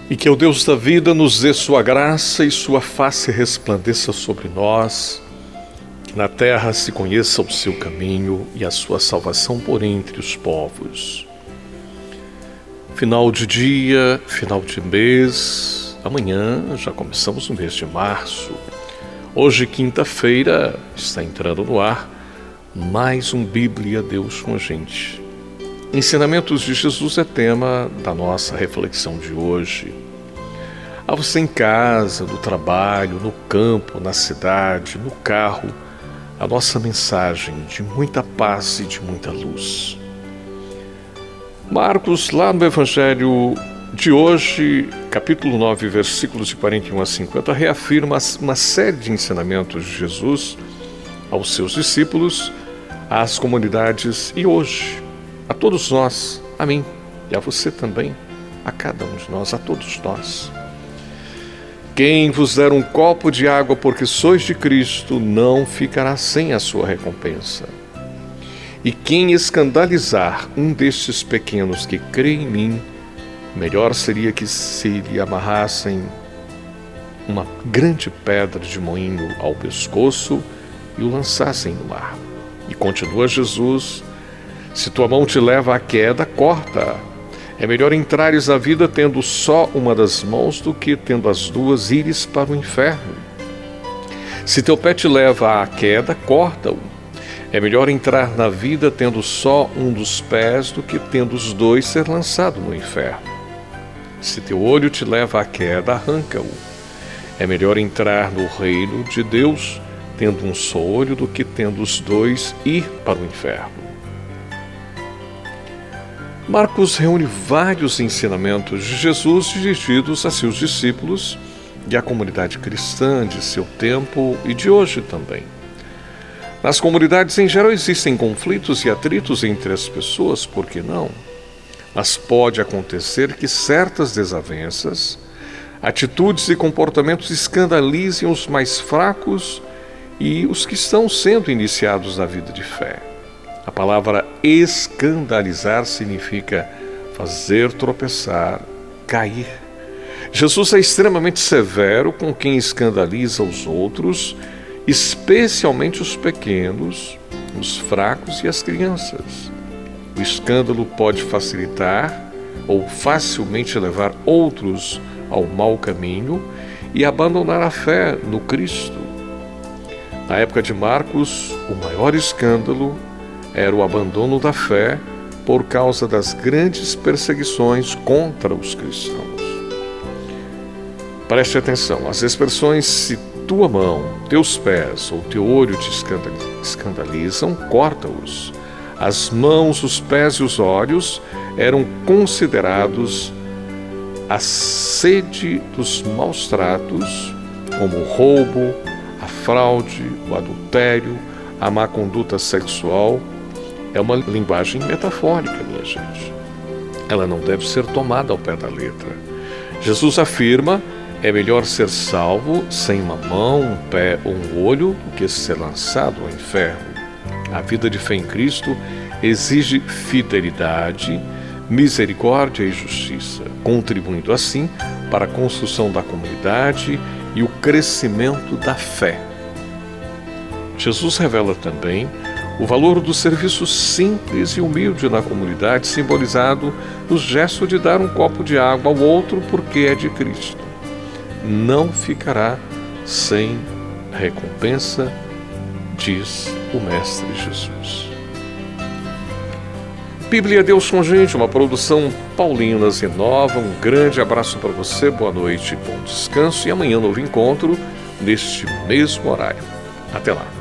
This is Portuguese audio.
E que o Deus da vida nos dê sua graça e sua face resplandeça sobre nós, que na terra se conheça o seu caminho e a sua salvação por entre os povos. Final de dia, final de mês, amanhã já começamos o mês de março. Hoje, quinta-feira, está entrando no ar mais um Bíblia Deus com a gente. Ensinamentos de Jesus é tema da nossa reflexão de hoje. A você em casa, no trabalho, no campo, na cidade, no carro, a nossa mensagem de muita paz e de muita luz. Marcos, lá no Evangelho de hoje, capítulo 9, versículos de 41 a 50, reafirma uma série de ensinamentos de Jesus aos seus discípulos, às comunidades e hoje, a todos nós, a mim e a você também, a cada um de nós, a todos nós. Quem vos der um copo de água porque sois de Cristo, não ficará sem a sua recompensa. E quem escandalizar um destes pequenos que crê em mim, melhor seria que se lhe amarrassem uma grande pedra de moinho ao pescoço e o lançassem no mar. E continua Jesus: se tua mão te leva à queda, corta. É melhor entrares na vida tendo só uma das mãos do que tendo as duas ires para o inferno. Se teu pé te leva à queda, corta-o. É melhor entrar na vida tendo só um dos pés do que tendo os dois ser lançado no inferno. Se teu olho te leva à queda, arranca-o. É melhor entrar no reino de Deus tendo um só olho do que tendo os dois ir para o inferno. Marcos reúne vários ensinamentos de Jesus dirigidos a seus discípulos e à comunidade cristã de seu tempo e de hoje também. Nas comunidades em geral existem conflitos e atritos entre as pessoas, por que não? Mas pode acontecer que certas desavenças, atitudes e comportamentos escandalizem os mais fracos e os que estão sendo iniciados na vida de fé. A palavra escandalizar significa fazer tropeçar, cair. Jesus é extremamente severo com quem escandaliza os outros, especialmente os pequenos, os fracos e as crianças. O escândalo pode facilitar ou facilmente levar outros ao mau caminho e abandonar a fé no Cristo. Na época de Marcos, o maior escândalo era o abandono da fé por causa das grandes perseguições contra os cristãos. Preste atenção, as expressões se tua mão, teus pés ou teu olho te escandalizam, corta-os. As mãos, os pés e os olhos eram considerados a sede dos maus tratos, como o roubo, a fraude, o adultério, a má conduta sexual. É uma linguagem metafórica, minha gente. Ela não deve ser tomada ao pé da letra. Jesus afirma: é melhor ser salvo sem uma mão, um pé ou um olho do que ser lançado ao inferno. A vida de fé em Cristo exige fidelidade, misericórdia e justiça, contribuindo assim para a construção da comunidade e o crescimento da fé. Jesus revela também o valor do serviço simples e humilde na comunidade, simbolizado no gesto de dar um copo de água ao outro porque é de Cristo. Não ficará sem recompensa, diz o Mestre Jesus. Bíblia Deus com a gente, uma produção Paulinas Renova. Um grande abraço para você, boa noite, bom descanso e amanhã novo encontro neste mesmo horário. Até lá.